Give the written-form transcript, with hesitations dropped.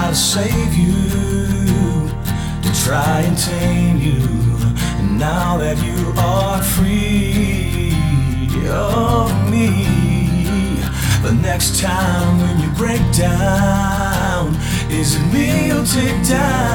try to save you, to try and tame you. And now that you are free of me, the next time when you break down, is it me you'll take down?